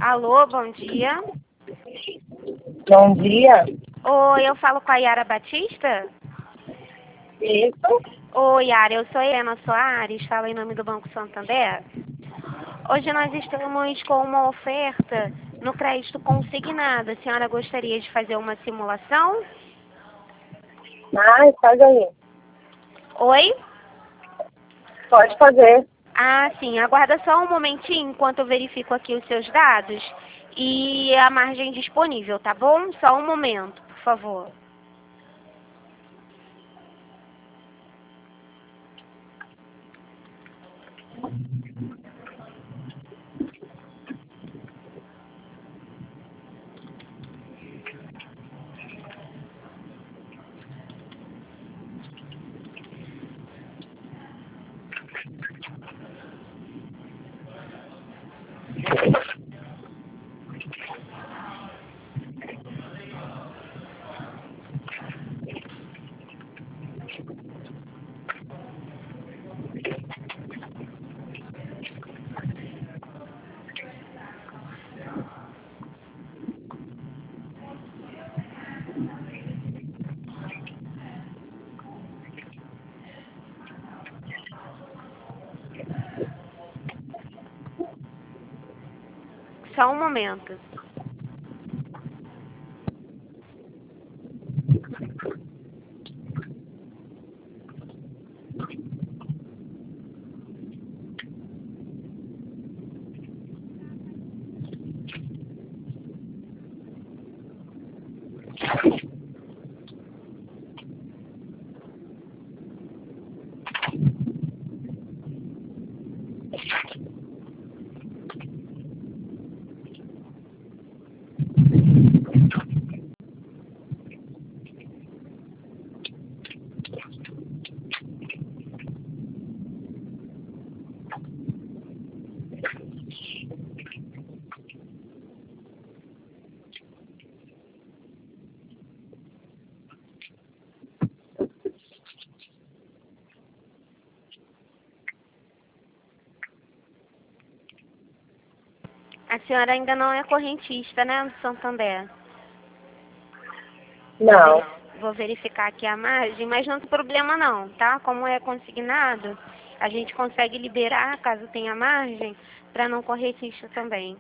Alô, bom dia. Bom dia. Oi, eu falo com a Yara Batista? Isso. Oi, Yara, eu sou Helena Soares, falo em nome do Banco Santander. Hoje nós estamos com uma oferta no crédito consignado. A senhora gostaria de fazer uma simulação? Faz aí. Oi? Pode fazer. Sim, aguarda só um momentinho enquanto eu verifico aqui os seus dados e a margem disponível, tá bom? Só um momento, por favor. Só um momento. A senhora ainda não é correntista, né, do Santander? Não. Vou verificar aqui a margem, mas não tem problema não, tá? Como é consignado, a gente consegue liberar, caso tenha margem, para não correr risco também.